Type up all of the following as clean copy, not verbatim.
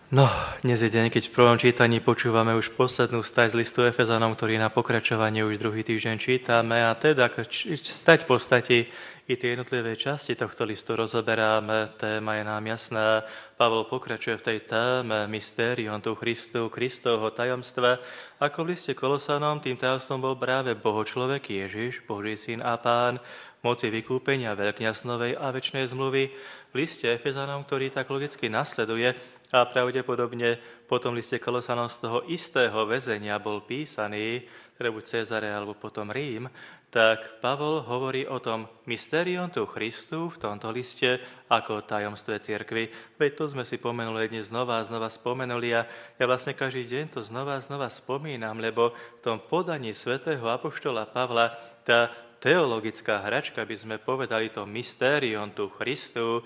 No, dnes je deň, keď v prvom čítaní počúvame už poslednú stať z listu Efezanom, ktorý na pokračovanie už druhý týždeň čítame a teda stať v podstate i tie jednotlivé časti tohto listu rozoberáme. Téma je nám jasná. Pavol pokračuje v tej téme mystérium tu Christu, Kristovho tajomstva. Ako v liste Kolosanom tým tajomstvom bol práve Bohočlovek Ježiš, Boží syn a Pán, moci vykúpenia veľkňaz novej a večnej zmluvy. V liste Efezanom, ktorý tak logicky nasleduje a pravdepodobne po tom liste Kolosanom z toho istého väzenia bol písaný, teda buď Cezare alebo potom Rím, tak Pavol hovorí o tom mystérium tu Christu v tomto liste ako o tajomstve cirkvi. Veď to sme si pomenuli dnes znova spomenuli a ja vlastne každý deň to znova spomínam, lebo v tom podaní svätého apoštola Pavla tá teologická hračka, by sme povedali, to mystérium tu Christu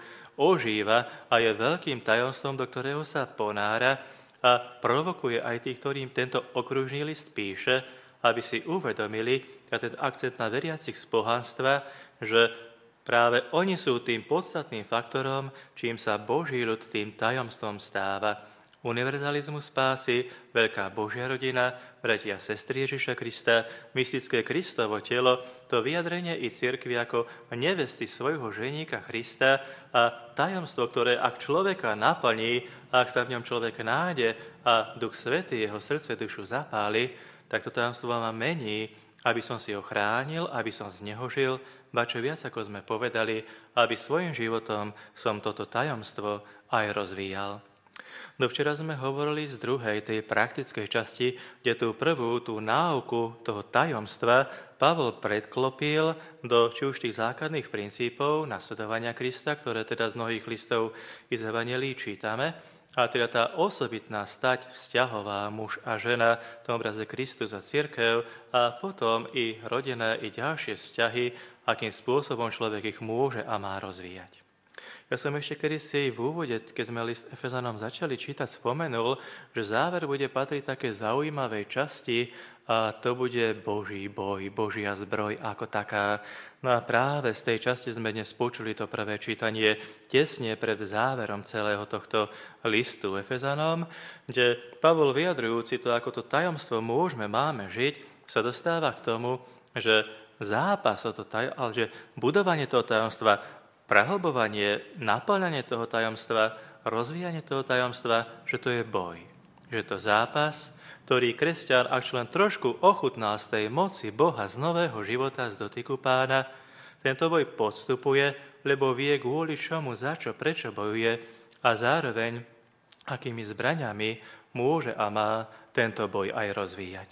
ožíva a je veľkým tajomstvom, do ktorého sa ponára a provokuje aj tých, ktorým tento okružný list píše, aby si uvedomili, a ten akcent na veriacich z pohanstva, že práve oni sú tým podstatným faktorom, čím sa Boží ľud tým tajomstvom stáva. Univerzalizmus spásy, veľká Božia rodina, bratia a sestry Ježiša Krista, mystické Kristovo telo, to vyjadrenie i cirkvi ako nevesty svojho ženíka Krista a tajomstvo, ktoré ak človeka naplní, ak sa v ňom človek nájde a Duch Svätý jeho srdce dušu zapáli, tak to tajomstvo ma mení, aby som si ho chránil, aby som z neho žil, ba čo viac, ako sme povedali, aby svojim životom som toto tajomstvo aj rozvíjal. No včera sme hovorili z druhej, tej praktickej časti, kde tú prvú, tú náuku toho tajomstva Pavol predklopil do či už tých základných princípov nasledovania Krista, ktoré teda z mnohých listov z Evanjelií čítame, a teda tá osobitná stať vzťahová muž a žena v tom obraze Kristus a cirkev a potom i rodinné, i ďalšie vzťahy, akým spôsobom človek ich môže a má rozvíjať. Ja som ešte kedysi v úvode, keď sme list Efezanom začali čítať, spomenul, že záver bude patriť také zaujímavej časti a to bude Boží boj, Božia zbroj ako taká. No a práve z tej časti sme dnes počuli to prvé čítanie tesne pred záverom celého tohto listu Efezanom, kde Pavol vyjadrujúci to, ako to tajomstvo máme žiť, sa dostáva k tomu, že zápas o to ale že budovanie toho tajomstva, prehlbovanie, naplňanie toho tajomstva, rozvíjanie toho tajomstva, že to je boj. Že je to zápas, ktorý kresťan, ak len trošku ochutná z tej moci Boha, z nového života, z dotyku Pána, tento boj podstupuje, lebo vie kvôli čomu, za čo, prečo bojuje a zároveň, akými zbraňami môže a má tento boj aj rozvíjať.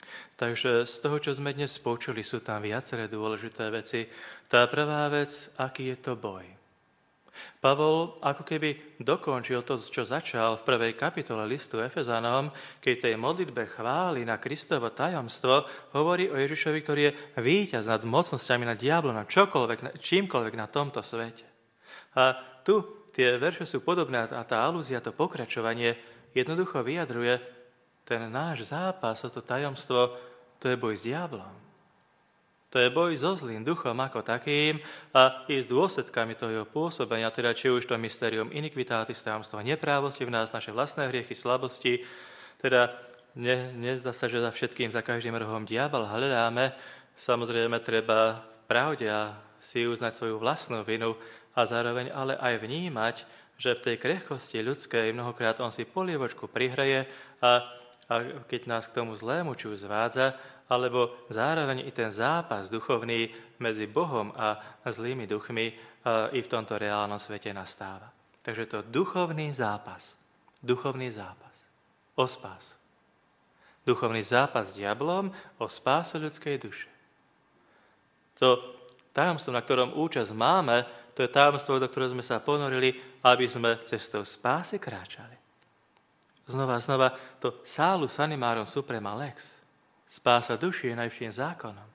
Takže z toho, čo sme dnes počuli, sú tam viaceré dôležité veci. Tá prvá vec, aký je to boj. Pavol ako keby dokončil to, čo začal v prvej kapitole listu Efezanom, keď tej modlitbe chváli na Kristovo tajomstvo, hovorí o Ježišovi, ktorý je víťaz nad mocnosťami, nad diablom, nad čímkoľvek na tomto svete. A tu tie verše sú podobné a tá alúzia, to pokračovanie jednoducho vyjadruje ten náš zápas, to tajomstvo, to je boj s diablom. To je boj so zlým duchom ako takým a i s dôsledkami toho jeho pôsobenia, teda či už to mysterium iniquitatis, tajomstvo neprávosti v nás, naše vlastné hriechy, slabosti, teda nezdá sa, že za všetkým, za každým rohom diabol hľadáme. Samozrejme treba v pravde a si uznať svoju vlastnú vinu a zároveň ale aj vnímať, že v tej krehkosti ľudskej mnohokrát on si polievočku prihreje a keď nás k tomu zlému či už zvádza, alebo zároveň i ten zápas duchovný medzi Bohom a zlými duchmi i v tomto reálnom svete nastáva. Takže to duchovný zápas o spásu. Duchovný zápas s diablom o spásu ľudskej duše. To tajomstvo, na ktorom účasť máme, to je tajomstvo, do ktorého sme sa ponorili, aby sme cestou spásy kráčali. Znova, to salus animarum suprema lex. Spása duši je najvyšším zákonom.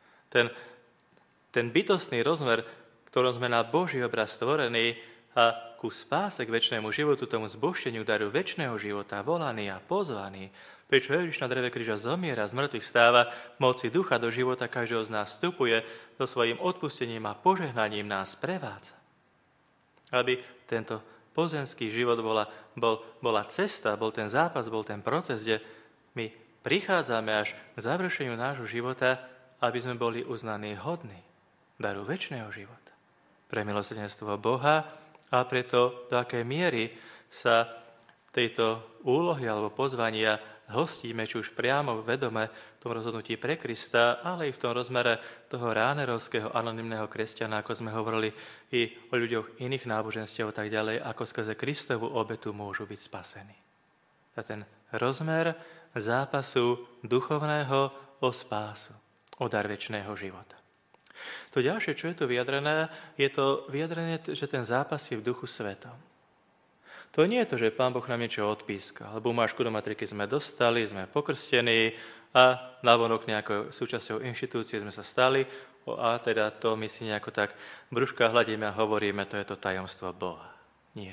Ten bytostný rozmer, ktorom sme na Boží obraz stvorení a ku spáse, k večnému životu, tomu zbožteniu daru večného života, volaný a pozvaný, prečo Ježiš na dreve kríža zomiera, z mŕtvych stáva, moci ducha do života každého z nás vstupuje, so svojím odpustením a požehnaním nás prevádza. Aby tento pozemský život bola cesta, bol ten zápas, bol ten proces, kde my prichádzame až k završeniu nášho života, aby sme boli uznaní hodní daru večného života. Pre milosrdenstvo Boha a preto, do akej miery sa tejto úlohy alebo pozvania hostíme, či už priamo vedome v tom rozhodnutí pre Krista, ale i v tom rozmere toho ránerovského anonymného kresťana, ako sme hovorili i o ľuďoch iných náboženstiev a tak ďalej, ako skrze Kristovu obetu môžu byť spasení. A ten rozmer zápasu duchovného o spásu, o dar večného života. To ďalšie, čo je tu vyjadrené, je to vyjadrenie, že ten zápas je v Duchu Svetom. To nie je to, že Pán Boh nám niečo odpíska, lebo bumášku do matriky sme dostali, sme pokrstení a navonok nejakou súčasťou inštitúcie sme sa stali a teda to my si nejako tak brúška hladíme a hovoríme, to je to tajomstvo Boha. Nie.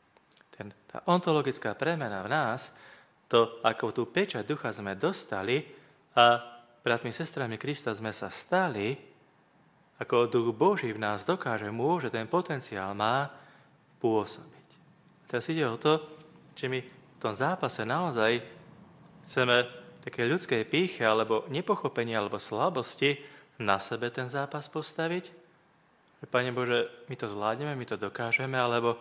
Tá ontologická premena v nás, to, ako tú pečať ducha sme dostali a bratmi, sestrami Krista sme sa stali, ako duch Boží v nás dokáže, môže, ten potenciál má pôsobiť. Teraz ide o to, či my v tom zápase naozaj chceme také ľudskej pýche, alebo nepochopenie, alebo slabosti na sebe ten zápas postaviť. Pane Bože, my to zvládneme, my to dokážeme, alebo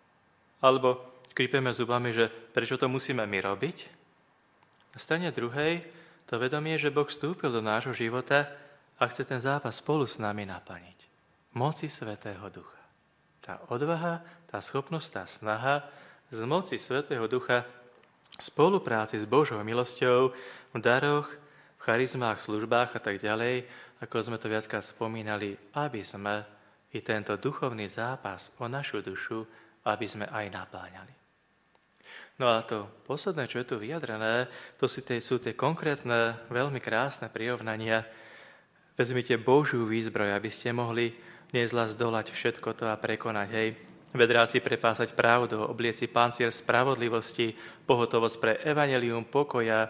škripeme zubami, že prečo to musíme my robiť. Na strane druhej to vedomie, že Boh vstúpil do nášho života a chce ten zápas spolu s nami naplniť. Moci Svätého Ducha. Tá odvaha, tá schopnosť, tá snaha z moci Svätého Ducha v spolupráci s Božou milosťou, v daroch, v charizmách, v službách a tak ďalej, ako sme to viackrát spomínali, aby sme i tento duchovný zápas o našu dušu, aby sme aj napláňali. No a to posledné, čo je tu vyjadrené, to sú tie konkrétne, veľmi krásne prirovnania. Vezmite Božiu výzbroj, aby ste mohli nezla zdolať všetko to a prekonať, hej. Vedrá si prepásať pravdu, obliec si pancier spravodlivosti, pohotovosť pre evanjelium pokoja,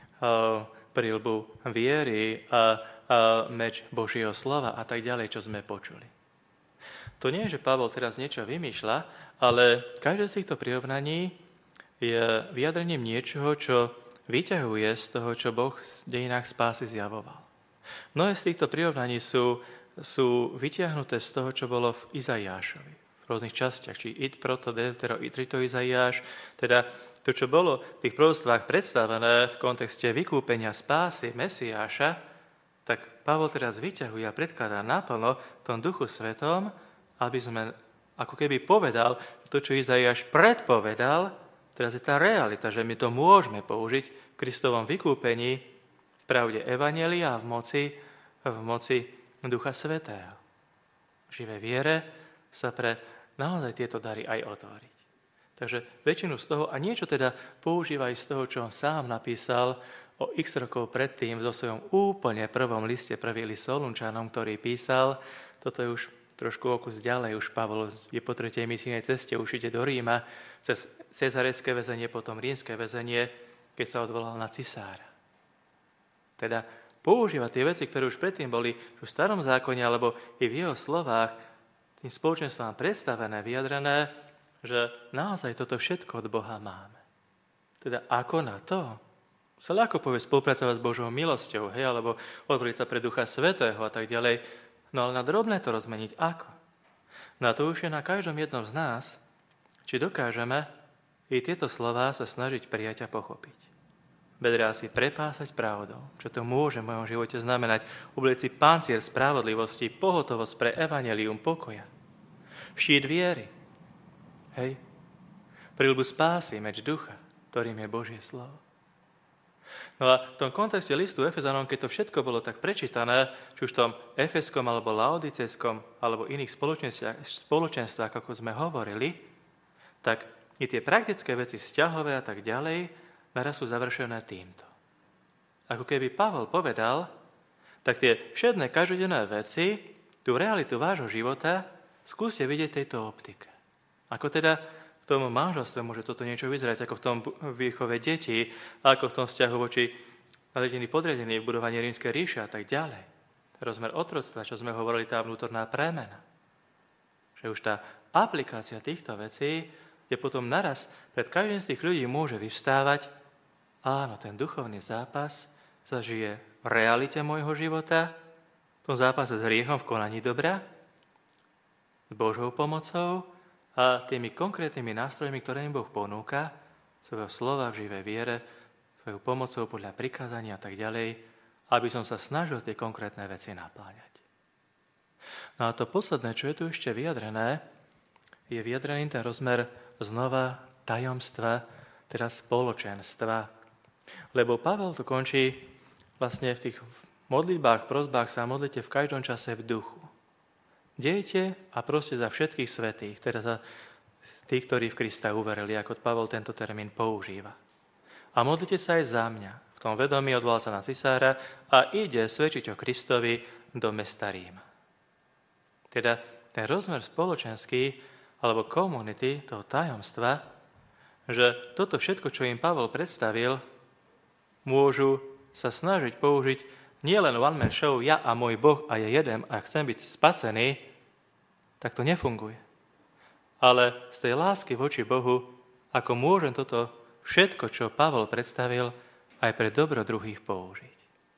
prilbu viery a meč Božieho slova a tak ďalej, čo sme počuli. To nie je, že Pavol teraz niečo vymýšľa, ale každé z týchto prirovnaní je vyjadrením niečoho, čo vyťahuje z toho, čo Boh v dejinách spásy zjavoval. Mnohé z týchto prirovnaní sú vytiahnuté z toho, čo bolo v Izaiášovi, v rôznych častiach, či id proto, deutero, itrito Izaiáš, teda to, čo bolo v tých proroctvách predstavené v kontexte vykúpenia spásy Mesiáša, tak Pavol teraz vyťahuje a predkladá naplno v tom Duchu Svetom, aby sme ako keby povedal to, čo Izaiáš predpovedal, teraz je tá realita, že my to môžeme použiť v Kristovom vykúpení, v pravde evanjelia a v moci Ducha Svätého. V živej viere sa pre naozaj tieto dary aj otvoriť. Takže väčšinu z toho, a niečo teda používa aj z toho, čo on sám napísal o x rokov predtým vo svojom úplne prvom liste, prvý list Solunčanom, ktorý písal, toto je už trošku o kus ďalej, už Pavol je po 3. misijnej ceste, už ide do Ríma, cez cezarecké väzenie, potom rímske väzenie, keď sa odvolal na cisára. Teda používa tie veci, ktoré už predtým boli v starom zákone, alebo i v jeho slovách tým spoločenstvám predstavené, vyjadrené, že naozaj toto všetko od Boha máme. Teda ako na to? Sa ľahko povie spolupracovať s Božou milosťou, hej, alebo otvoriť sa pre Ducha Svätého a tak ďalej. No ale na drobné to rozmeniť ako? No a to už je na každom jednom z nás, či dokážeme i tieto slová sa snažiť prijať a pochopiť. Bedrá si prepásať pravdou, čo to môže v mojom živote znamenať. Obliec si pancier spravodlivosti, pohotovosť pre evanjelium pokoja. Štít viery. Hej. Prilbu spásy, meč ducha, ktorým je Božie slovo. No a v tom kontexte listu Efezanom, keď to všetko bolo tak prečítané, či už v tom efeskom alebo laodicejskom alebo iných spoločenstvách, ako sme hovorili, tak i tie praktické veci vzťahové a tak ďalej naraz sú završené týmto. Ako keby Pavol povedal, tak tie všedné každodenné veci, tú realitu vášho života, skúste vidieť tejto optike. Ako teda v tom manželstve môže toto niečo vyzerať, ako v tom výchove detí, ako v tom vzťahu voči nadriadení podriadení, v budovaní rímskej ríše a tak ďalej. Rozmer otroctva, čo sme hovorili, tá vnútorná premena. Že už tá aplikácia týchto vecí kde potom naraz pred každým z tých ľudí môže vyvstávať, áno, ten duchovný zápas sa žije v realite môjho života, v tom zápase s hriechom v konaní dobra, s Božou pomocou a tými konkrétnymi nástrojmi, ktoré im Boh ponúka, svojho slova v živej viere, svojou pomocou podľa prikázania a tak ďalej, aby som sa snažil tie konkrétne veci napláňať. No a to posledné, čo je tu ešte vyjadrené, je vyjadrený ten rozmer znova tajomstva, teda spoločenstva. Lebo Pavel to končí vlastne v tých modlitbách, prosbách sa modlite v každom čase v duchu. Dejte a proste za všetkých svätých, teda za tých, ktorí v Krista uverili, ako Pavel tento termín používa. A modlite sa aj za mňa. V tom vedomí odvolal sa na cisára a ide svedčiť o Kristovi do mesta Rím. Teda ten rozmer spoločenský alebo komunity, toho tajomstva, že toto všetko, čo im Pavel predstavil, môžu sa snažiť použiť nielen one man show, ja a môj Boh a je jeden a chcem byť spasený, tak to nefunguje. Ale z tej lásky voči Bohu, ako môžem toto všetko, čo Pavel predstavil, aj pre dobro druhých použiť.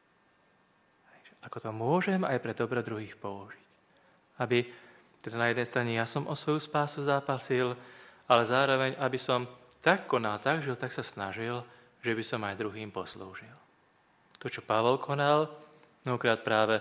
Ako to môžem aj pre dobro druhých použiť. Aby teda na jednej strane ja som o svoju spásu zápasil, ale zároveň, aby som tak konal, tak žil, tak sa snažil, že by som aj druhým poslúžil. To, čo Pavel konal, mnohokrát práve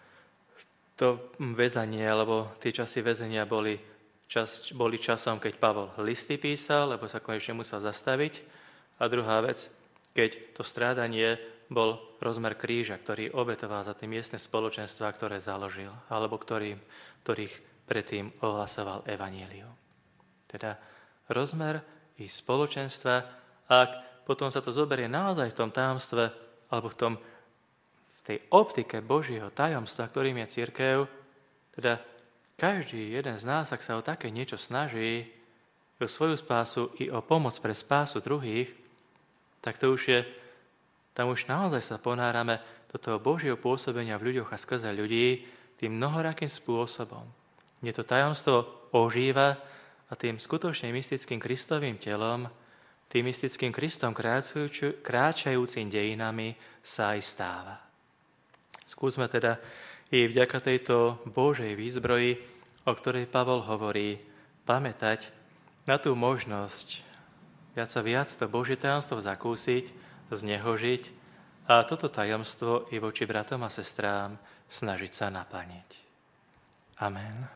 to väzanie, alebo tie časy väzenia boli časom, keď Pavel listy písal, lebo sa konečne musel zastaviť. A druhá vec, keď to strádanie bol rozmer kríža, ktorý obetoval za tie miestne spoločenstvá, ktoré založil, alebo ktorých predtým ohlasoval evanjelium. Teda rozmer ich spoločenstva, ak potom sa to zoberie naozaj v tom tajomstve, alebo v tej optike Božieho tajomstva, ktorým je cirkev, teda každý jeden z nás, ak sa o také niečo snaží, o svoju spásu i o pomoc pre spásu druhých, tak to už je, tam už naozaj sa ponárame do toho Božieho pôsobenia v ľuďoch a skrze ľudí tým mnohorakým spôsobom. Kde to tajomstvo ožíva a tým skutočne mystickým Kristovým telom, tým mystickým Kristom kráčajúcim dejinami sa aj stáva. Skúsme teda i vďaka tejto Božej výzbroji, o ktorej Pavol hovorí, pamätať na tú možnosť viac to Božie tajomstvo zakúsiť, z neho žiť a toto tajomstvo i voči bratom a sestrám snažiť sa naplniť. Amen.